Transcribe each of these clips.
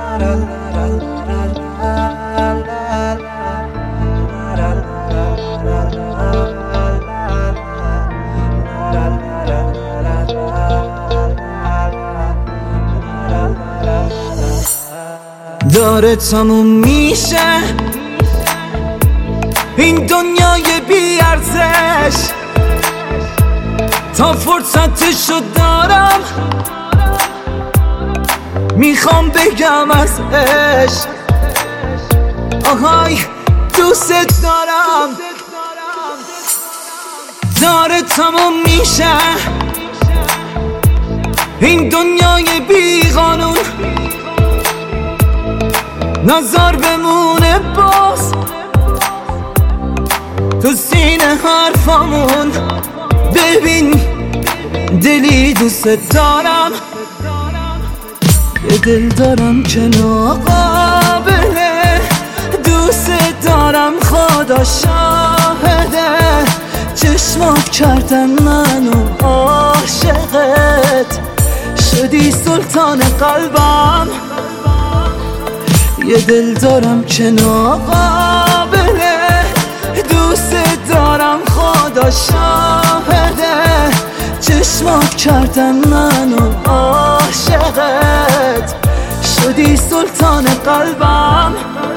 داره تموم میشه این دنیای بی ارزش، تا فرصتشو دارم میخوام بگم از عشق. آهای دوست دارم. داره تموم میشه این دنیای بی قانون، نظر بمونه باز تو سینه حرفامون. ببین دلی دوست دارم، یه دل دارم که ناقابله. دوست دارم خدا شاهده، چشمات کردن منو عاشقت، شدی سلطان قلبم. یه دل دارم که ناقابله، دوست دارم خدا شاهده، چشمات کردن منو عاشقت، شدی سلطان قلبم.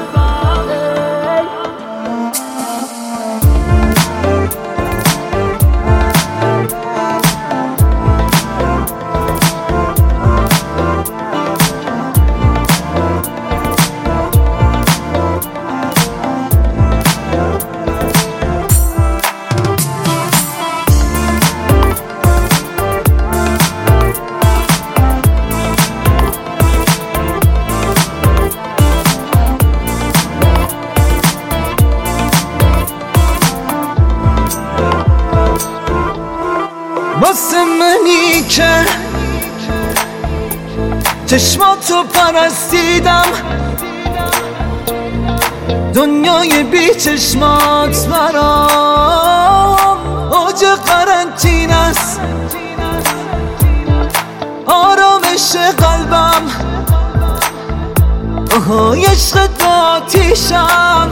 واسه منی که چشماتو پرستیدم، دنیای بی چشمات برام اوج قرنطین است، آرامش قلبم. آهای عشق آتیشم،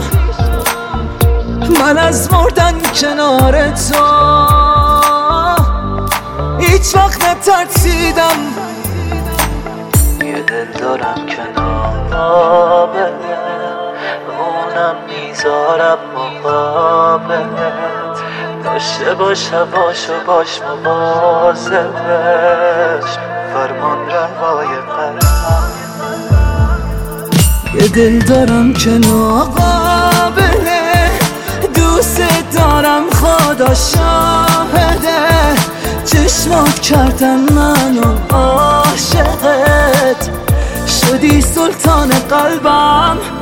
من از مردن کنار تو هیچ وقت نترسیدم. یه دل دارم که ناقابله، اونم میذارم مقابلت، داشته باش هواشو باش مواظبش، فرمان روای قلبم. یه دل دارم که ناقابله، دوست دارم خدا شاهده، چشمات کردن منو عاشقت، شدی سلطان قلبم.